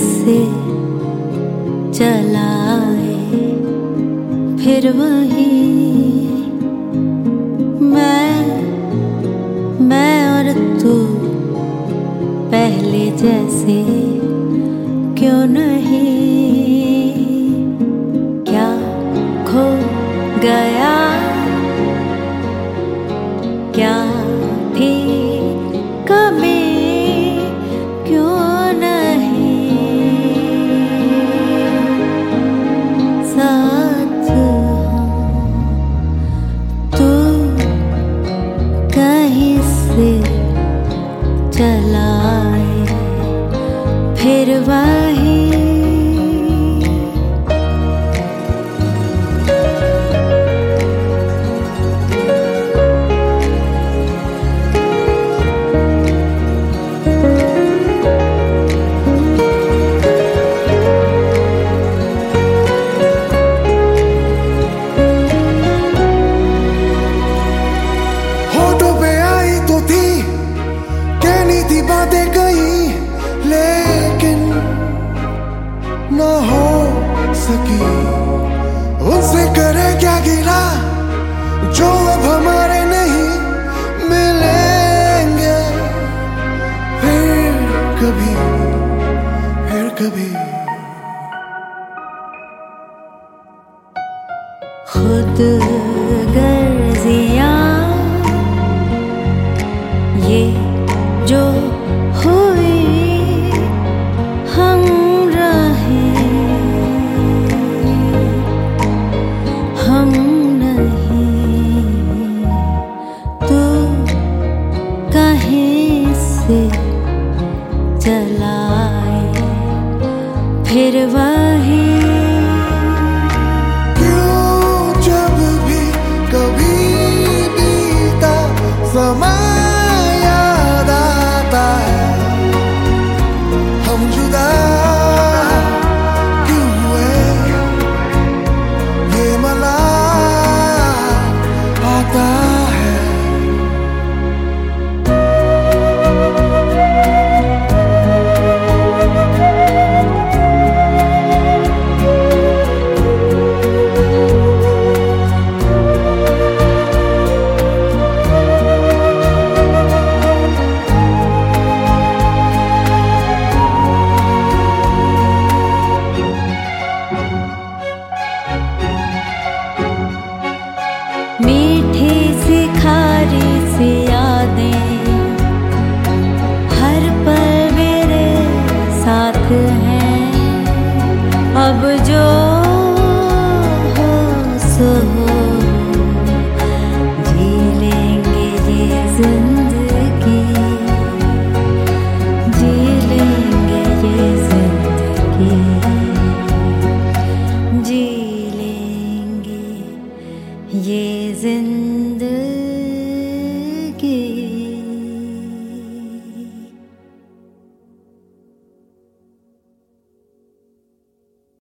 से चलाए फिर वही मैं और तू पहले जैसे क्यों नहीं। क्या खो गया, क्या थी कमी, क्यों नहीं साथ हम। तू कहीं से चलाए फिर वही बातें कही लेकिन न हो सकी। उनसे करे क्या गिला जो अब हमारे नहीं मिलेंगे फिर कभी, फिर कभी। खुद गर्जियां ये जो हुई हम रहे, हम नहीं। तू कहीं से चलाए फिर वही जब भी कभी बीता समय याद आता है, हम जुदा क्यों हुए ये मला आता है। मीठी सी खारी सी यादें हर पल मेरे साथ हैं। अब जो हो सो हो, जी लेंगे ये जिंदगी, जी लेंगे ये जिंदगी, जी लेंगे ये जिंदगी।